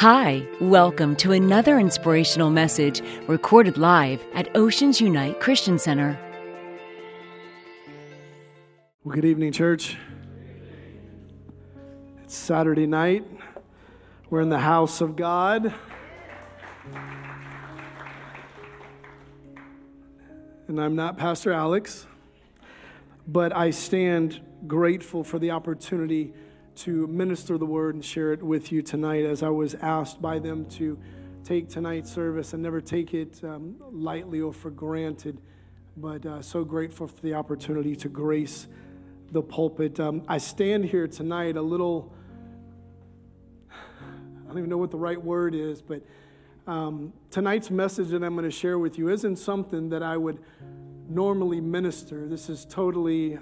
Hi, welcome to another inspirational message recorded live at Oceans Unite Christian Center. Well, good evening, church. It's Saturday night. We're in the house of God. And I'm not Pastor Alex, but I stand grateful for the opportunity to minister the word and share it with you tonight, as I was asked by them to take tonight's service and never take it lightly or for granted, but so grateful for the opportunity to grace the pulpit. I stand here tonight a little, I don't even know what the right word is, but tonight's message that I'm going to share with you isn't something that I would normally minister. This is totally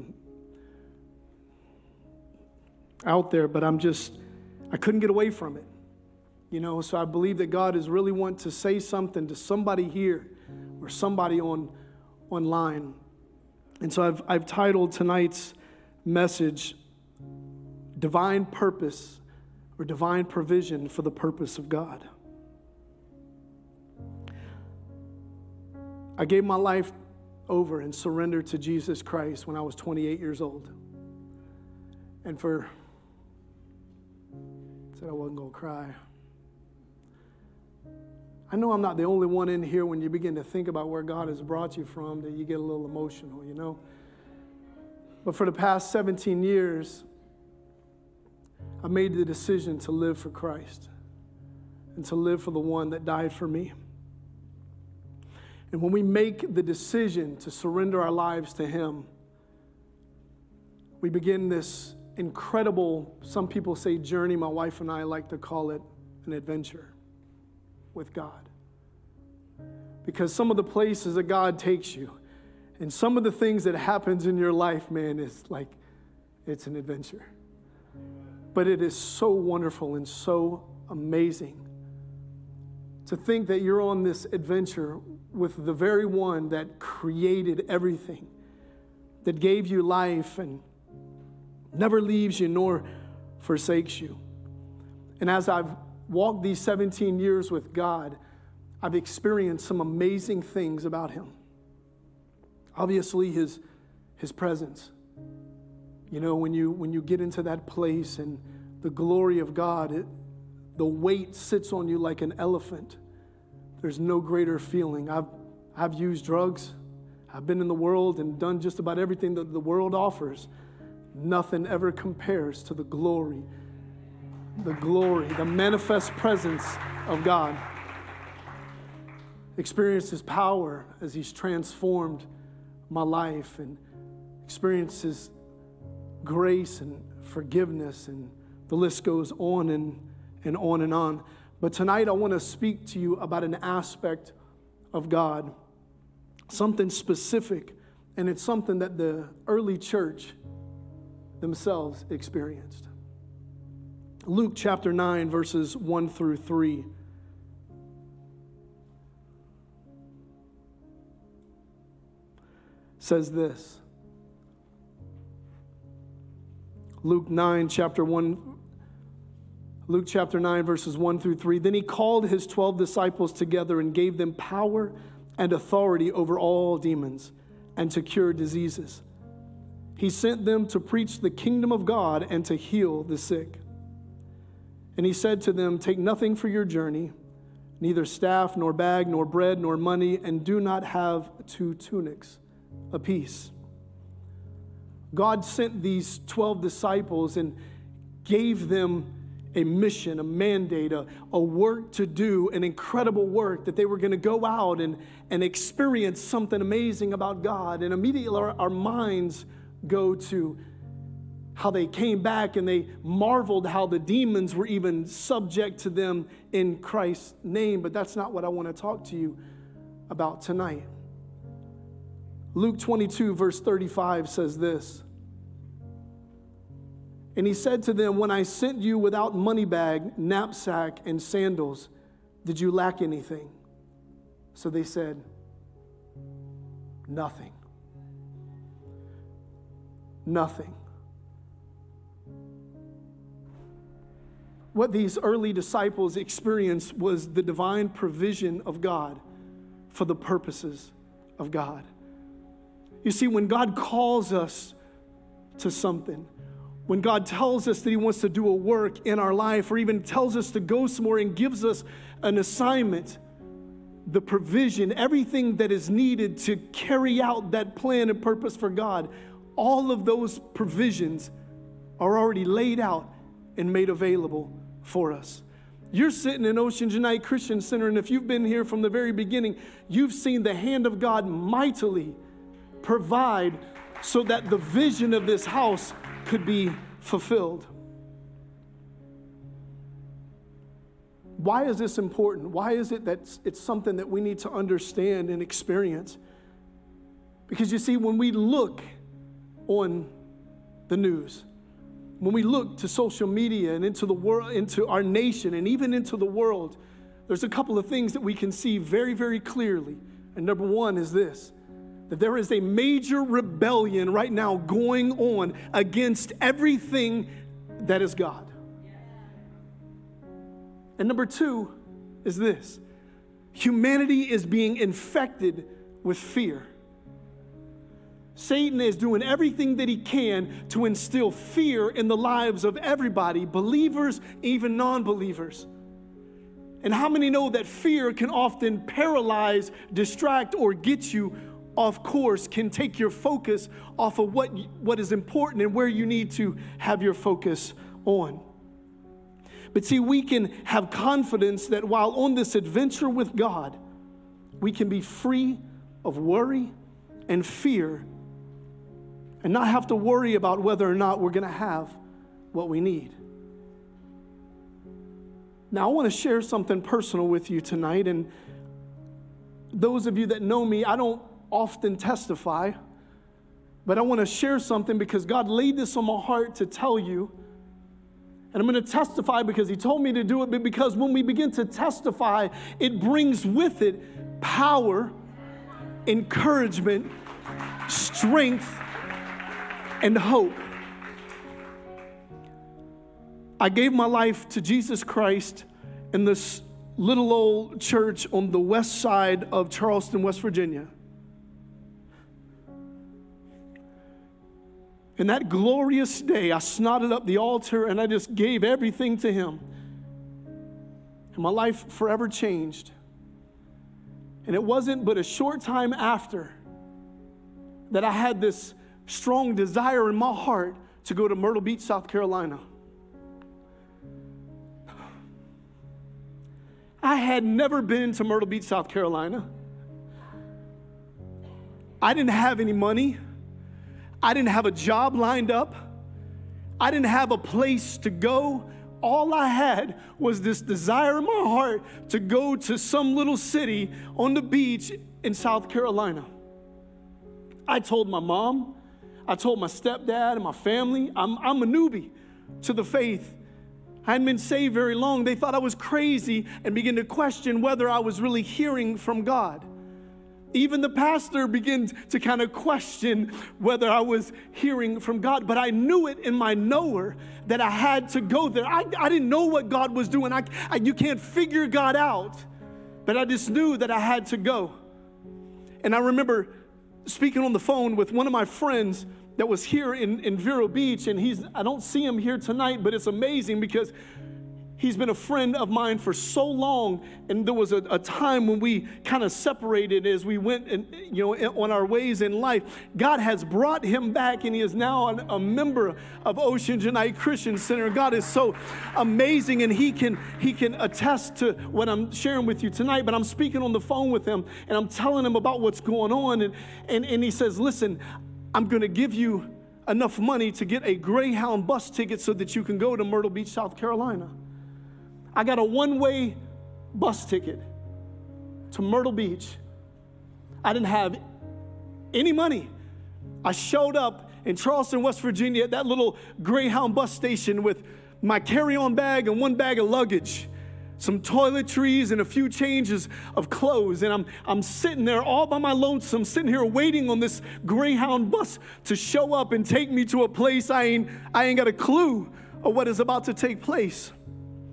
out there, but I couldn't get away from it. So I believe that God is really wanting to say something to somebody here or somebody online. And so I've titled tonight's message, Divine Purpose or Divine Provision for the Purpose of God. I gave my life over and surrendered to Jesus Christ when I was 28 years old. And said I wasn't going to cry. I know I'm not the only one in here when you begin to think about where God has brought you from that you get a little emotional, But for the past 17 years, I made the decision to live for Christ and to live for the one that died for me. And when we make the decision to surrender our lives to Him, we begin this incredible, some people say journey. My wife and I like to call it an adventure with God. Because some of the places that God takes you and some of the things that happens in your life, man, is like, it's an adventure. But it is so wonderful and so amazing to think that you're on this adventure with the very one that created everything, that gave you life and never leaves you nor forsakes you. And as I've walked these 17 years with God, I've experienced some amazing things about Him. Obviously, His presence. When you get into that place and the glory of God, the weight sits on you like an elephant. There's no greater feeling. I've used drugs. I've been in the world and done just about everything that the world offers. Nothing ever compares to the glory, the manifest presence of God. Experienced His power as He's transformed my life, and experienced His grace and forgiveness, and the list goes on and on and on. But tonight I want to speak to you about an aspect of God, something specific, and it's something that the early church themselves experienced. Luke chapter 9, verses 1 through 3. Says this. Luke chapter 9, verses 1 through 3. Then He called His 12 disciples together and gave them power and authority over all demons and to cure diseases. He sent them to preach the kingdom of God and to heal the sick. And He said to them, take nothing for your journey, neither staff, nor bag, nor bread, nor money, and do not have 2 tunics apiece. God sent these 12 disciples and gave them a mission, a mandate, a work to do, an incredible work that they were going to go out and experience something amazing about God. And immediately our minds go to how they came back and they marveled how the demons were even subject to them in Christ's name. But that's not what I want to talk to you about tonight. Luke 22, verse 35 says this. And He said to them, when I sent you without money bag, knapsack, and sandals, did you lack anything? So they said, nothing. Nothing. What these early disciples experienced was the divine provision of God for the purposes of God. You see, when God calls us to something, when God tells us that he wants to do a work in our life, or even tells us to go somewhere and gives us an assignment, the provision, everything that is needed to carry out that plan and purpose for God, all of those provisions are already laid out and made available for us. You're sitting in Oceans Unite Christian Center, and if you've been here from the very beginning, you've seen the hand of God mightily provide so that the vision of this house could be fulfilled. Why is this important? Why is it that it's something that we need to understand and experience? Because you see, when we look on the news, when we look to social media and into the world, into our nation, and even into the world, there's a couple of things that we can see very, very clearly. And number one is this, that there is a major rebellion right now going on against everything that is God. And number two is this, humanity is being infected with fear. Satan is doing everything that he can to instill fear in the lives of everybody, believers, even non-believers. And how many know that fear can often paralyze, distract, or get you off course, can take your focus off of what is important and where you need to have your focus on. But see, we can have confidence that while on this adventure with God, we can be free of worry and fear and not have to worry about whether or not we're going to have what we need. Now, I want to share something personal with you tonight, and those of you that know me, I don't often testify, but I want to share something because God laid this on my heart to tell you, and I'm going to testify because he told me to do it, but because when we begin to testify, it brings with it power, encouragement, strength, and hope. I gave my life to Jesus Christ in this little old church on the west side of Charleston, West Virginia. And that glorious day, I snotted up the altar and I just gave everything to him. And my life forever changed. And it wasn't but a short time after that I had this strong desire in my heart to go to Myrtle Beach, South Carolina. I had never been to Myrtle Beach, South Carolina. I didn't have any money. I didn't have a job lined up. I didn't have a place to go. All I had was this desire in my heart to go to some little city on the beach in South Carolina. I told my mom, I told my stepdad and my family, I'm a newbie to the faith. I hadn't been saved very long. They thought I was crazy and began to question whether I was really hearing from God. Even the pastor began to kind of question whether I was hearing from God. But I knew it in my knower that I had to go there. I didn't know what God was doing. You can't figure God out. But I just knew that I had to go. And I remember speaking on the phone with one of my friends that was here in Vero Beach, and I don't see him here tonight, but it's amazing because he's been a friend of mine for so long, and there was a time when we kind of separated as we went on our ways in life. God has brought him back, and he is now a member of Oceans Unite Christian Center. God is so amazing, and he can attest to what I'm sharing with you tonight. But I'm speaking on the phone with him, and I'm telling him about what's going on, and he says, listen, I'm going to give you enough money to get a Greyhound bus ticket so that you can go to Myrtle Beach, South Carolina. I got a one-way bus ticket to Myrtle Beach. I didn't have any money. I showed up in Charleston, West Virginia at that little Greyhound bus station with my carry-on bag and one bag of luggage, some toiletries and a few changes of clothes. And I'm sitting there all by my lonesome, sitting here waiting on this Greyhound bus to show up and take me to a place I ain't got a clue of what is about to take place.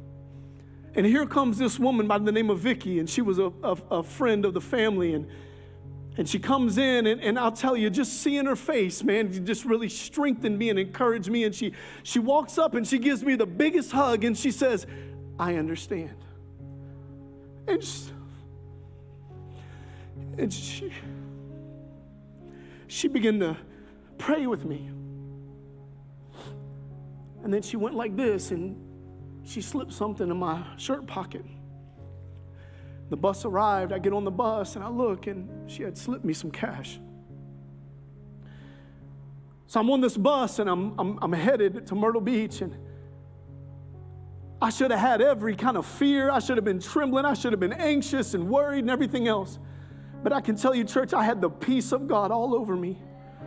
And here comes this woman by the name of Vicky, and she was a friend of the family. And she comes in, and I'll tell you, just seeing her face, man, it just really strengthened me and encouraged me. And she walks up and she gives me the biggest hug, and she says, I understand. And she began to pray with me. And then she went like this, and she slipped something in my shirt pocket. The bus arrived. I get on the bus, and I look, and she had slipped me some cash. So I'm on this bus, and I'm headed to Myrtle Beach, and I should have had every kind of fear. I should have been trembling. I should have been anxious and worried and everything else. But I can tell you, church, I had the peace of God all over me.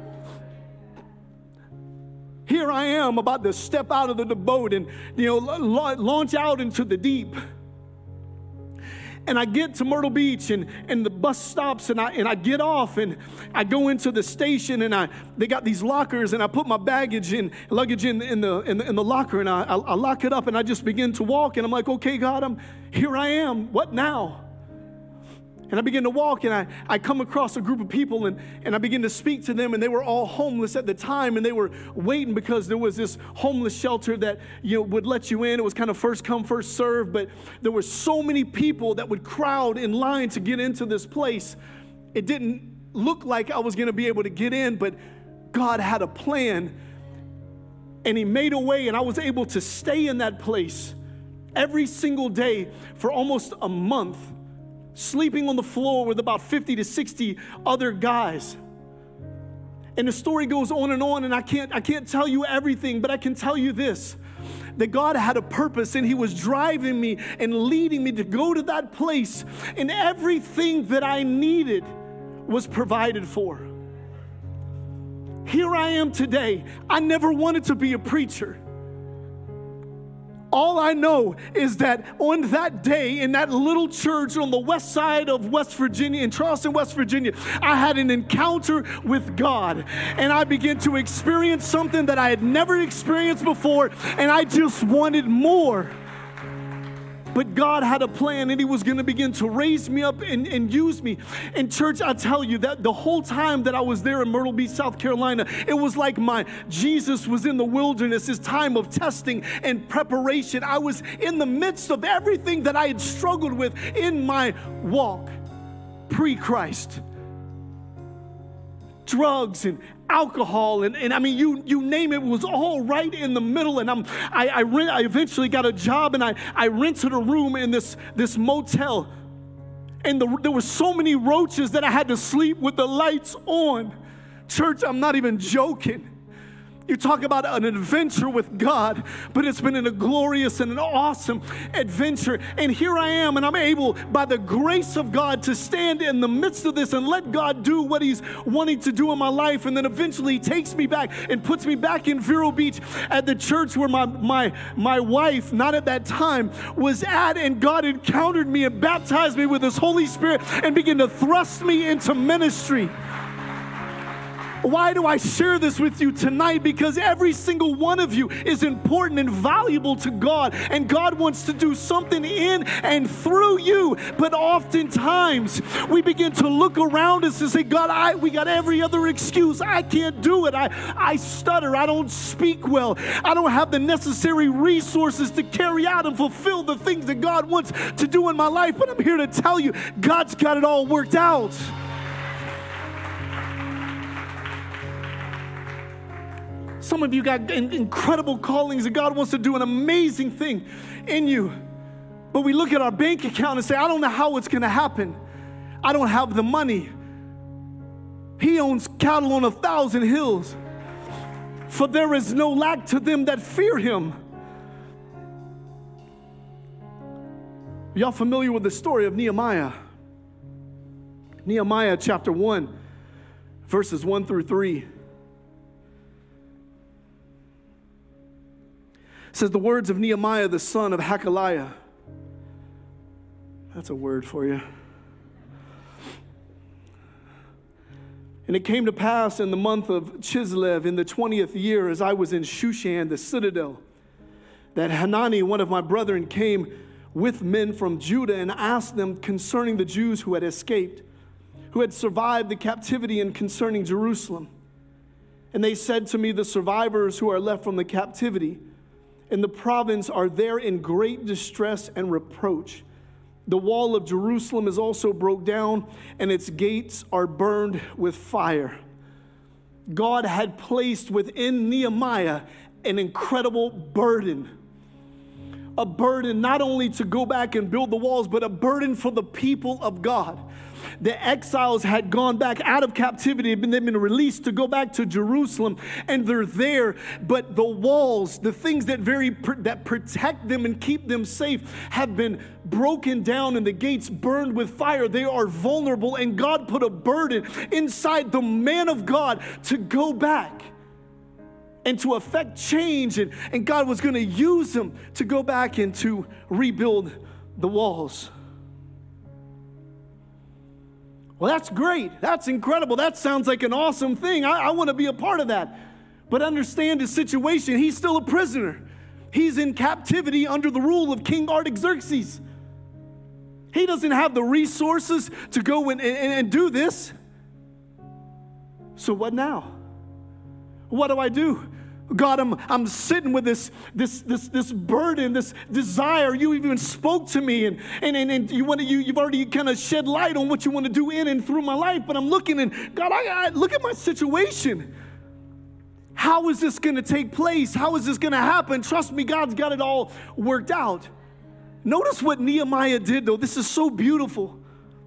Here I am about to step out of the boat and, launch out into the deep. And I get to Myrtle Beach, and the bus stops, and I get off, and I go into the station, and they got these lockers, and I put my luggage in the locker, and I lock it up, and I just begin to walk, and I'm like, okay, God, here I am. What now? And I begin to walk, and I come across a group of people, and I begin to speak to them, and they were all homeless at the time, and they were waiting because there was this homeless shelter that would let you in. It was kind of first come, first serve, but there were so many people that would crowd in line to get into this place. It didn't look like I was going to be able to get in, but God had a plan, and He made a way, and I was able to stay in that place every single day for almost a month, sleeping on the floor with about 50 to 60 other guys. And the story goes on, and I can't tell you everything, but I can tell you this, that God had a purpose, and He was driving me and leading me to go to that place, and everything that I needed was provided for. Here I am today. I never wanted to be a preacher. All I know is that on that day in that little church on the west side of West Virginia, in Charleston, West Virginia, I had an encounter with God, and I began to experience something that I had never experienced before, and I just wanted more. But God had a plan, and He was going to begin to raise me up and use me. And church, I tell you that the whole time that I was there in Myrtle Beach, South Carolina, it was like my Jesus was in the wilderness, His time of testing and preparation. I was in the midst of everything that I had struggled with in my walk pre-Christ. Drugs and alcohol, and I mean, you name it, was all right in the middle. And I eventually got a job, and I rented a room in this motel. And there were so many roaches that I had to sleep with the lights on. Church, I'm not even joking. You talk about an adventure with God, but it's been a glorious and an awesome adventure. And here I am, and I'm able, by the grace of God, to stand in the midst of this and let God do what He's wanting to do in my life. And then eventually He takes me back and puts me back in Vero Beach at the church where my wife, not at that time, was at. And God encountered me and baptized me with His Holy Spirit and began to thrust me into ministry. Why do I share this with you tonight? Because every single one of you is important and valuable to God, and God wants to do something in and through you. But oftentimes we begin to look around us and say, God, we got every other excuse. I can't do it. I stutter. I don't speak well. I don't have the necessary resources to carry out and fulfill the things that God wants to do in my life. But I'm here to tell you, God's got it all worked out. Some of you got incredible callings, and God wants to do an amazing thing in you. But we look at our bank account and say, I don't know how it's going to happen. I don't have the money. He owns cattle on 1,000 hills. For there is no lack to them that fear Him. Are y'all familiar with the story of Nehemiah? Nehemiah chapter 1, verses 1 through 3. It says, the words of Nehemiah, the son of Hakaliah. That's a word for you. And it came to pass in the month of Chislev, in the 20th year, as I was in Shushan, the citadel, that Hanani, one of my brethren, came with men from Judah and asked them concerning the Jews who had escaped, who had survived the captivity, and concerning Jerusalem. And they said to me, the survivors who are left from the captivity in the province are there in great distress and reproach. The wall of Jerusalem is also broke down, and its gates are burned with fire. God had placed within Nehemiah an incredible burden. A burden not only to go back and build the walls, but a burden for the people of God. The exiles had gone back out of captivity, they've been released to go back to Jerusalem, and they're there, but the walls, the things that protect them and keep them safe, have been broken down and the gates burned with fire. They are vulnerable, and God put a burden inside the man of God to go back and to affect change, and God was going to use him to go back and to rebuild the walls. Well, that's great. That's incredible. That sounds like an awesome thing. I want to be a part of that. But understand his situation. He's still a prisoner. He's in captivity under the rule of King Artaxerxes. He doesn't have the resources to go and do this. So what now? What do I do? God, I'm sitting with this burden, this desire. You even spoke to me, and you've already kind of shed light on what you want to do in and through my life. But I'm looking, and God, I look at my situation. How is this going to take place? How is this going to happen? Trust me, God's got it all worked out. Notice what Nehemiah did, though. This is so beautiful.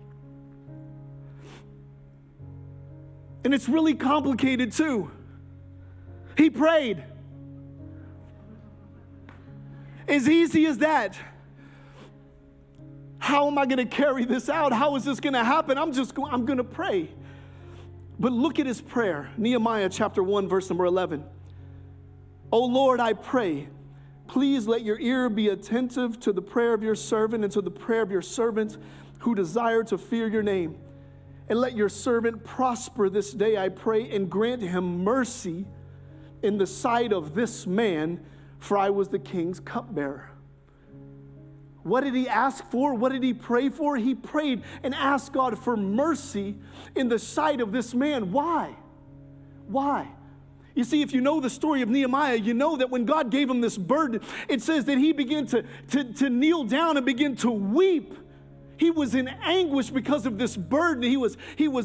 And it's really complicated, too. He prayed. As easy as that. How am I going to carry this out? How is this going to happen? I'm going to pray. But look at his prayer. Nehemiah chapter 1, verse number 11. O Lord, I pray, please let your ear be attentive to the prayer of your servant and to the prayer of your servants who desire to fear your name. And let your servant prosper this day, I pray, and grant him mercy in the sight of this man, for I was the king's cupbearer. What did he ask for? What did he pray for? He prayed and asked God for mercy in the sight of this man. Why? Why? You see, if you know the story of Nehemiah, you know that when God gave him this burden, it says that he began to kneel down and begin to weep. He was in anguish because of this burden. It was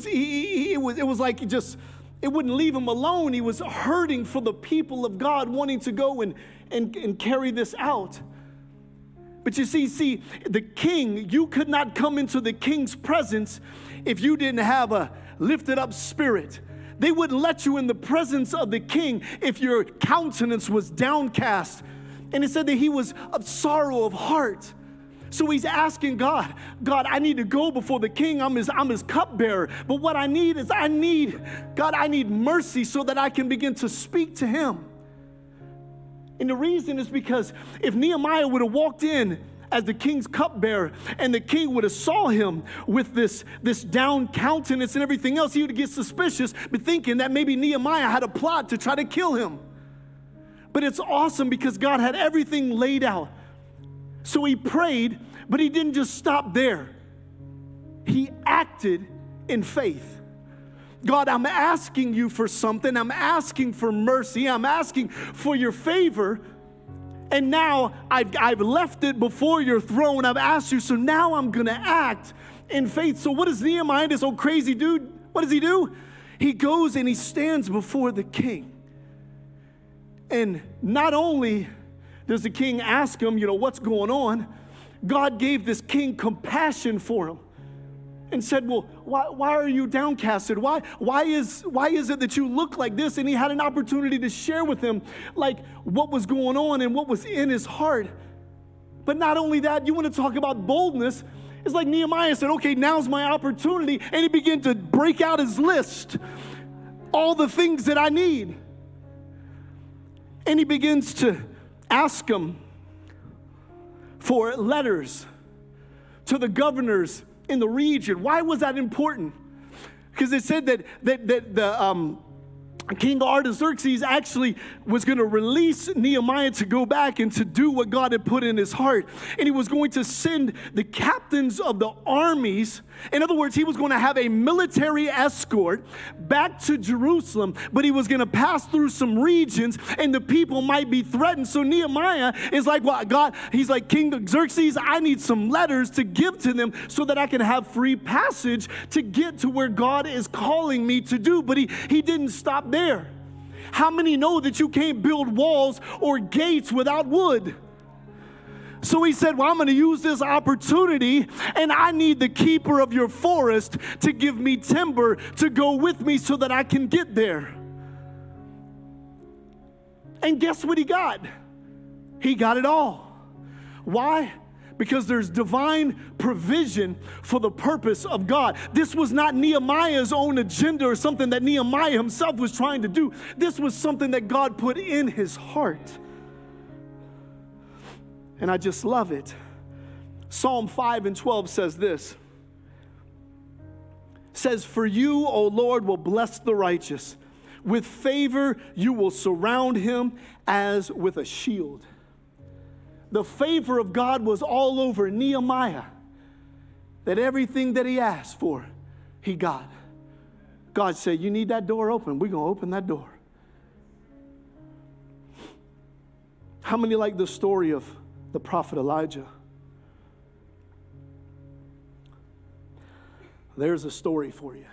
like it wouldn't leave him alone. He was hurting for the people of God, wanting to go and carry this out. But you see, the king, you could not come into the king's presence if you didn't have a lifted up spirit. They wouldn't let you in the presence of the king if your countenance was downcast. And it said that he was of sorrow of heart. So he's asking God, I need to go before the king. I'm his cupbearer. But what I need is I need mercy so that I can begin to speak to him. And the reason is because if Nehemiah would have walked in as the king's cupbearer and the king would have saw him with this down countenance and everything else, he would get suspicious, but thinking that maybe Nehemiah had a plot to try to kill him. But it's awesome because God had everything laid out. So he prayed, but he didn't just stop there. He acted in faith. God, I'm asking you for something. I'm asking for mercy. I'm asking for your favor. And now I've left it before your throne. I've asked you, so now I'm going to act in faith. So what does Nehemiah, this old crazy dude, what does he do? He goes and he stands before the king. And not only does the king ask him, what's going on? God gave this king compassion for him and said, well, why are you downcasted? Why is it that you look like this? And he had an opportunity to share with him like what was going on and what was in his heart. But not only that, you want to talk about boldness. It's like Nehemiah said, okay, now's my opportunity. And he began to break out his list, all the things that I need. And he begins to ask him for letters to the governors in the region. Why was that important? Because it said that King Artaxerxes actually was going to release Nehemiah to go back and to do what God had put in his heart. And he was going to send the captains of the armies. In other words, he was going to have a military escort back to Jerusalem, but he was going to pass through some regions and the people might be threatened. So Nehemiah is like, well, God, he's like, King Xerxes, I need some letters to give to them so that I can have free passage to get to where God is calling me to do. But he didn't stop there. How many know that you can't build walls or gates without wood? So he said, well, I'm going to use this opportunity, and I need the keeper of your forest to give me timber to go with me so that I can get there. And guess what he got? He got it all. Why? Because there's divine provision for the purpose of God. This was not Nehemiah's own agenda or something that Nehemiah himself was trying to do. This was something that God put in his heart. And I just love it. Psalm 5:12 says this. It says, for you, O Lord, will bless the righteous. With favor you will surround him as with a shield. The favor of God was all over Nehemiah. That everything that he asked for, he got. God said, you need that door open. We're going to open that door. How many like the story of the prophet Elijah? There's a story for you.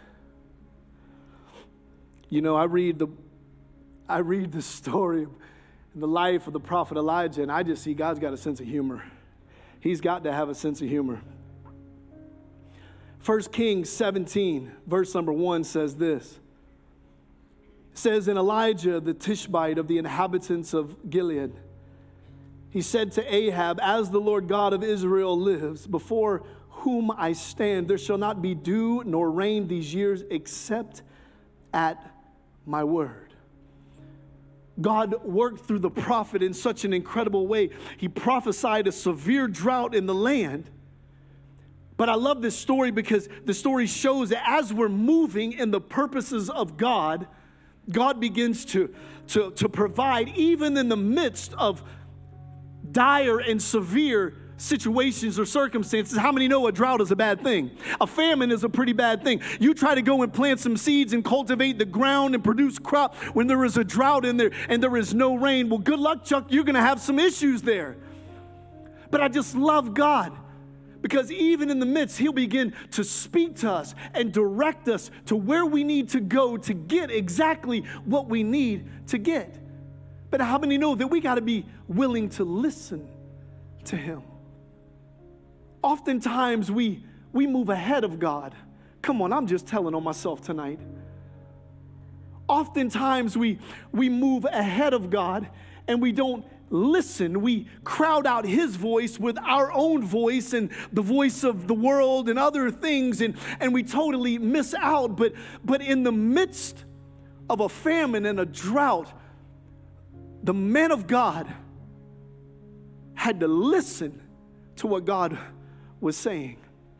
You know, I read the story in the life of the prophet Elijah, and I just see God's got a sense of humor. He's got to have a sense of humor. 1 Kings 17, verse number 1 says this. It says, and Elijah, the Tishbite of the inhabitants of Gilead, he said to Ahab, as the Lord God of Israel lives, before whom I stand, there shall not be dew nor rain these years except at my word. God worked through the prophet in such an incredible way. He prophesied a severe drought in the land. But I love this story because the story shows that as we're moving in the purposes of God, God begins to provide even in the midst of dire and severe situations or circumstances. How many know a drought is a bad thing? A famine is a pretty bad thing. You try to go and plant some seeds and cultivate the ground and produce crop when there is a drought in there and there is no rain. Well, good luck, Chuck. You're going to have some issues there. But I just love God because even in the midst, he'll begin to speak to us and direct us to where we need to go to get exactly what we need to get. But how many know that we got to be willing to listen to him? Oftentimes we move ahead of God. Come on, I'm just telling on myself tonight. Oftentimes we move ahead of God and we don't listen. We crowd out his voice with our own voice and the voice of the world and other things, and we totally miss out. But in the midst of a famine and a drought, the man of God had to listen to what God was saying.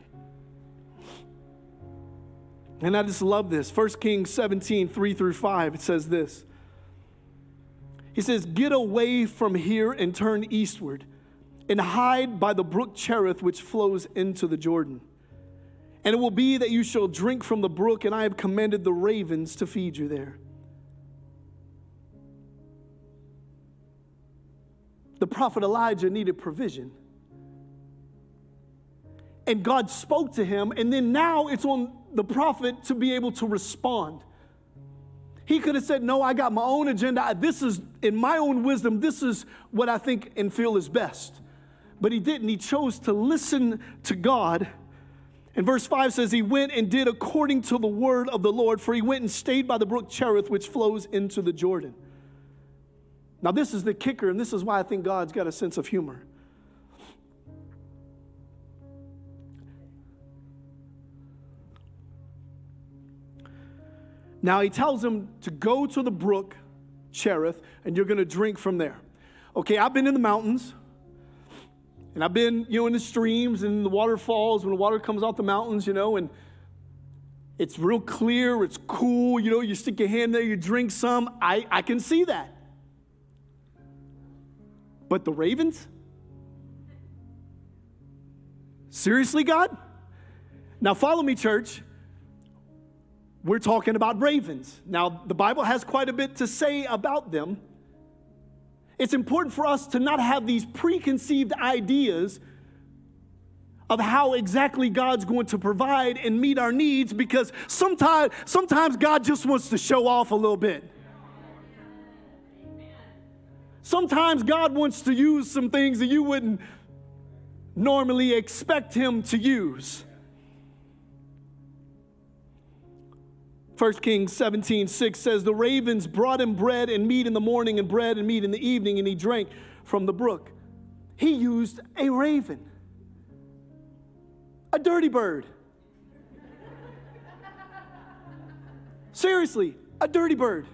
And I just love this. 1 Kings 17, 3-5, it says this. He says, get away from here and turn eastward and hide by the brook Cherith, which flows into the Jordan. And it will be that you shall drink from the brook, and I have commanded the ravens to feed you there. The prophet Elijah needed provision. And God spoke to him, and then now it's on the prophet to be able to respond. He could have said, no, I got my own agenda. This is, in my own wisdom, this is what I think and feel is best. But he didn't. He chose to listen to God. And verse 5 says, he went and did according to the word of the Lord, for he went and stayed by the brook Cherith, which flows into the Jordan. Now, this is the kicker, and this is why I think God's got a sense of humor. Now he tells him to go to the brook Cherith, and you're going to drink from there. Okay, I've been in the mountains, and I've been, in the streams and the waterfalls when the water comes out the mountains, and It's real clear. It's cool. You know, you stick your hand there, you drink some. I can see that. But the ravens? Seriously, God? Now follow me, church. We're talking about ravens. Now, the Bible has quite a bit to say about them. It's important for us to not have these preconceived ideas of how exactly God's going to provide and meet our needs, because sometimes God just wants to show off a little bit. Sometimes God wants to use some things that you wouldn't normally expect him to use. 1 Kings 17:6 says, the ravens brought him bread and meat in the morning and bread and meat in the evening, and he drank from the brook. He used a raven. A dirty bird. Seriously, a dirty bird.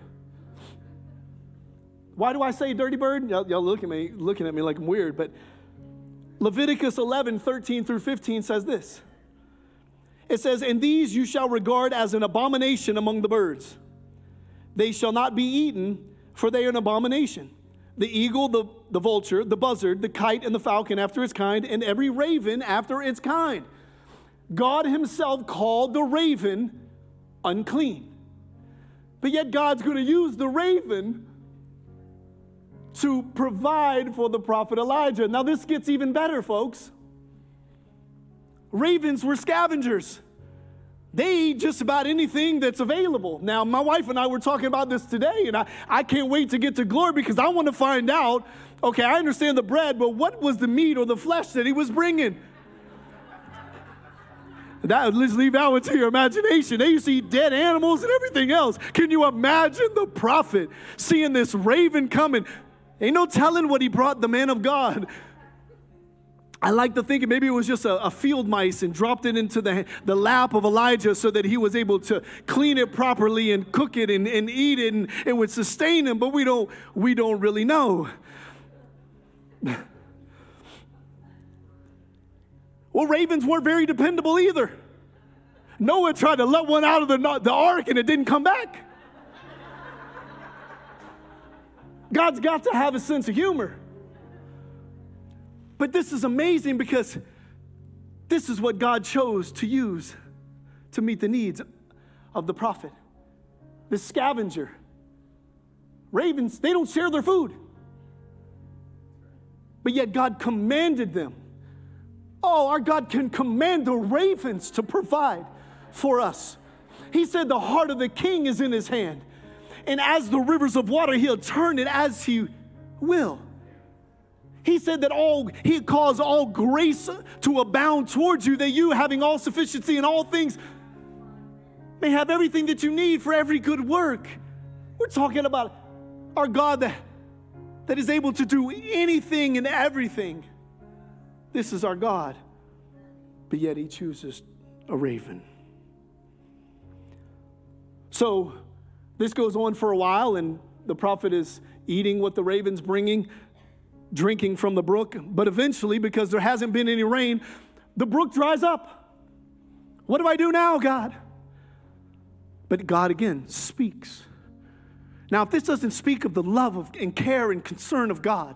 Why do I say dirty bird? Y'all looking at me like I'm weird, but Leviticus 11:13 through 15 says this. It says, and these you shall regard as an abomination among the birds. They shall not be eaten, for they are an abomination. The eagle, the vulture, the buzzard, the kite, and the falcon after its kind, and every raven after its kind. God himself called the raven unclean. But yet God's going to use the raven to provide for the prophet Elijah. Now this gets even better, folks. Ravens were scavengers. They eat just about anything that's available. Now, my wife and I were talking about this today, and I can't wait to get to glory, because I want to find out, okay, I understand the bread, but what was the meat or the flesh that he was bringing? Let's leave that one to your imagination. They used to eat dead animals and everything else. Can you imagine the prophet seeing this raven coming? Ain't no telling what he brought the man of God. I like to think maybe it was just a field mice and dropped it into the lap of Elijah so that he was able to clean it properly and cook it and eat it, and it would sustain him, but we don't really know. Well, ravens weren't very dependable either. Noah tried to let one out of the ark and it didn't come back. God's got to have a sense of humor. But this is amazing, because this is what God chose to use to meet the needs of the prophet. The scavenger. Ravens, they don't share their food. But yet God commanded them. Oh, our God can command the ravens to provide for us. He said the heart of the king is in his hand. And as the rivers of water, he'll turn it as he will. He said that he caused all grace to abound towards you, that you, having all sufficiency in all things, may have everything that you need for every good work. We're talking about our God that is able to do anything and everything. This is our God. But yet he chooses a raven. So this goes on for a while, and the prophet is eating what the raven's bringing, drinking from the brook. But eventually, because there hasn't been any rain, the brook dries up. What do I do now, God? But God again speaks. Now, if this doesn't speak of the love and care and concern of God,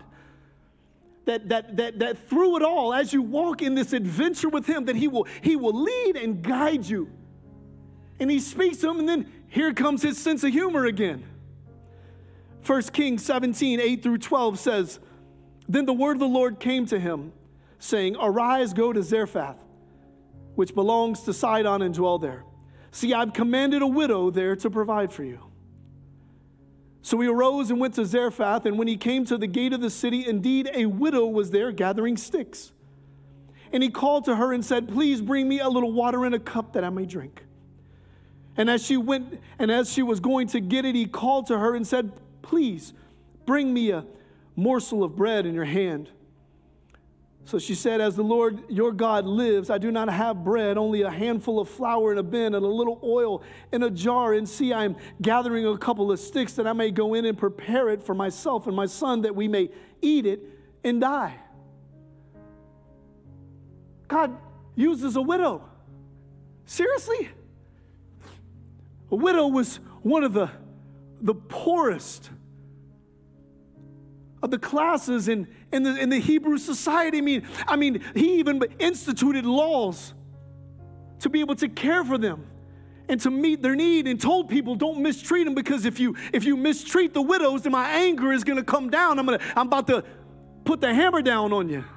that through it all, as you walk in this adventure with him, that he will lead and guide you. And he speaks to him, and then here comes his sense of humor again. 1 Kings 17, 8-12 says, then the word of the Lord came to him, saying, arise, go to Zarephath, which belongs to Sidon, and dwell there. See, I've commanded a widow there to provide for you. So he arose and went to Zarephath, and when he came to the gate of the city, indeed a widow was there gathering sticks. And he called to her and said, please bring me a little water in a cup that I may drink. And as she went, and as she was going to get it, he called to her and said, please bring me a morsel of bread in your hand. So she said, as the Lord your God lives, I do not have bread, only a handful of flour in a bin and a little oil in a jar. And see, I am gathering a couple of sticks that I may go in and prepare it for myself and my son, that we may eat it and die. God uses a widow. Seriously? A widow was one of the poorest of the classes in the Hebrew society. I mean, he even instituted laws to be able to care for them and to meet their need, and told people, don't mistreat them, because if you mistreat the widows, then my anger is going to come down. I'm about to put the hammer down on you.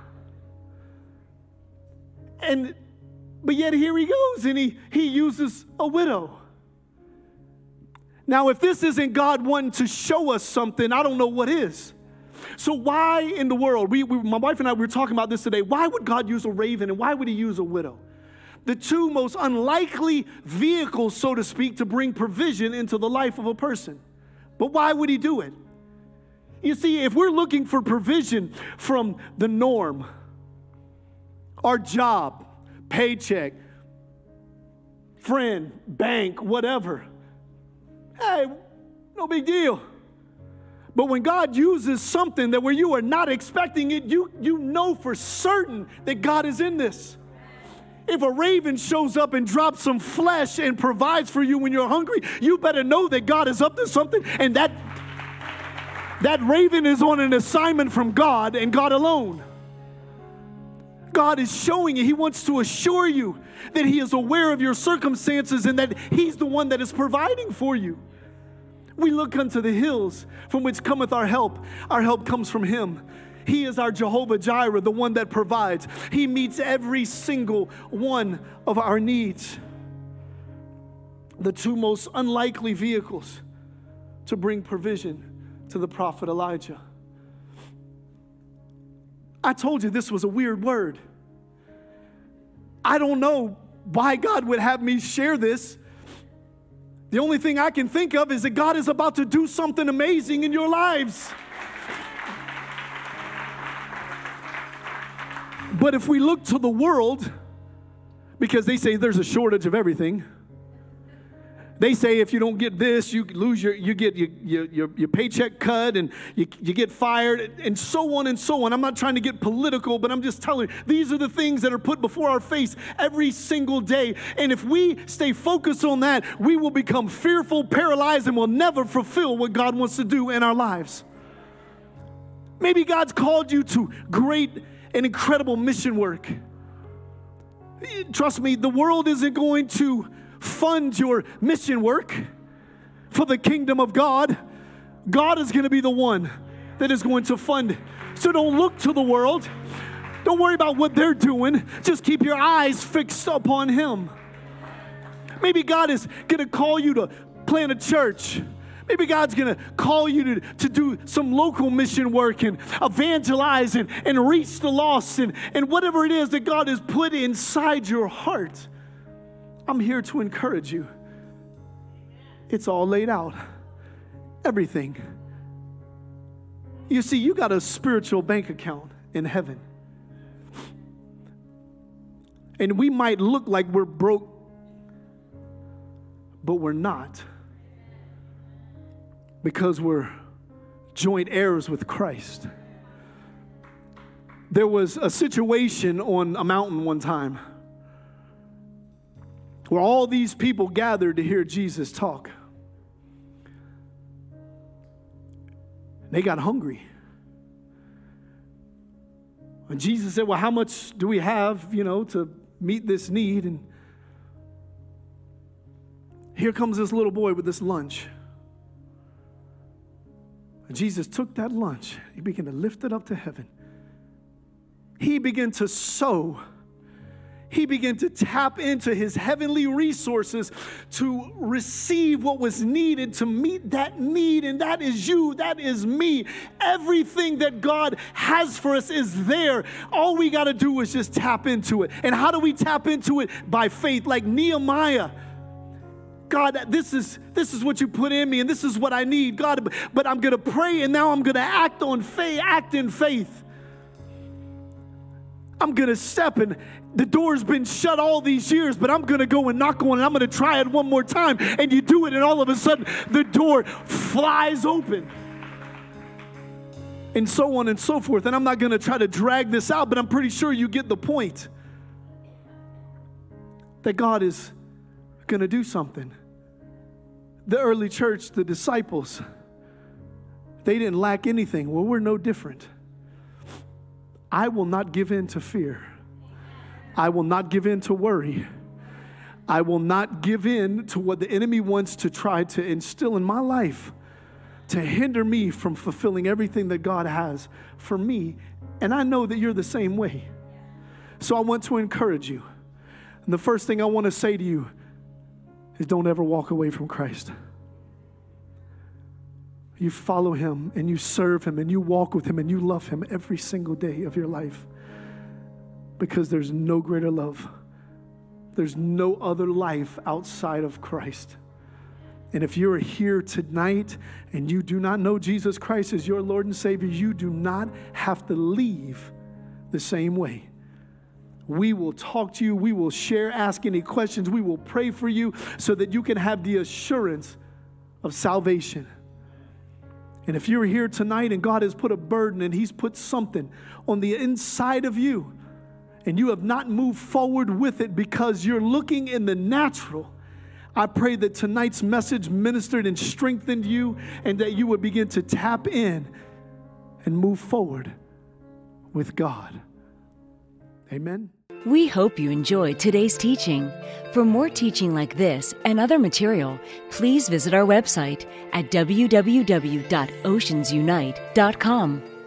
But yet here he goes, and he uses a widow. Now, if this isn't God wanting to show us something, I don't know what is. So why in the world, my wife and I were talking about this today, why would God use a raven and why would he use a widow? The two most unlikely vehicles, so to speak, to bring provision into the life of a person. But why would he do it? You see, if we're looking for provision from the norm, our job, paycheck, friend, bank, whatever, hey, no big deal. But when God uses something that where you are not expecting it, you know for certain that God is in this. If a raven shows up and drops some flesh and provides for you when you're hungry, you better know that God is up to something, and that raven is on an assignment from God and God alone. God is showing you. He wants to assure you that he is aware of your circumstances and that he's the one that is providing for you. We look unto the hills from which cometh our help. Our help comes from him. He is our Jehovah Jireh, the one that provides. He meets every single one of our needs. The two most unlikely vehicles to bring provision to the prophet Elijah. I told you this was a weird word. I don't know why God would have me share this. The only thing I can think of is that God is about to do something amazing in your lives. But if we look to the world, because they say there's a shortage of everything. They say if you don't get this, you lose you get your paycheck cut, and you get fired, and so on and so on. I'm not trying to get political, but I'm just telling you, these are the things that are put before our face every single day. And if we stay focused on that, we will become fearful, paralyzed, and will never fulfill what God wants to do in our lives. Maybe God's called you to great and incredible mission work. Trust me, the world isn't going to fund your mission work for the kingdom of God. God is going to be the one that is going to fund it. So don't look to the world. Don't worry about what they're doing. Just keep your eyes fixed upon him. Maybe God is going to call you to plant a church. Maybe God's going to call you to do some local mission work and evangelize and reach the lost and whatever it is that God has put inside your heart. I'm here to encourage you. It's all laid out. Everything. You see, you got a spiritual bank account in heaven. And we might look like we're broke, but we're not. Because we're joint heirs with Christ. There was a situation on a mountain one time where all these people gathered to hear Jesus talk. They got hungry. And Jesus said, well, how much do we have, to meet this need? And here comes this little boy with this lunch. And Jesus took that lunch. He began to lift it up to heaven. He began to sow. He began to tap into his heavenly resources to receive what was needed to meet that need. And that is you. That is me. Everything that God has for us is there. All we got to do is just tap into it. And how do we tap into it? By faith, like Nehemiah. God, this is what you put in me, and this is what I need, God. But I'm going to pray, and now I'm going to act in faith. I'm going to step, and the door's been shut all these years, but I'm going to go and knock on it. I'm going to try it one more time. And you do it, and all of a sudden, the door flies open. And so on and so forth. And I'm not going to try to drag this out, but I'm pretty sure you get the point. That God is going to do something. The early church, the disciples, they didn't lack anything. Well, we're no different. I will not give in to fear. I will not give in to worry. I will not give in to what the enemy wants to try to instill in my life to hinder me from fulfilling everything that God has for me. And I know that you're the same way. So I want to encourage you. And the first thing I want to say to you is don't ever walk away from Christ. You follow him and you serve him and you walk with him and you love him every single day of your life, because there's no greater love. There's no other life outside of Christ. And if you're here tonight and you do not know Jesus Christ as your Lord and Savior, you do not have to leave the same way. We will talk to you. We will share, ask any questions. We will pray for you so that you can have the assurance of salvation. And if you're here tonight and God has put a burden and he's put something on the inside of you and you have not moved forward with it because you're looking in the natural, I pray that tonight's message ministered and strengthened you and that you would begin to tap in and move forward with God. Amen. We hope you enjoyed today's teaching. For more teaching like this and other material, please visit our website at www.oceansunite.com.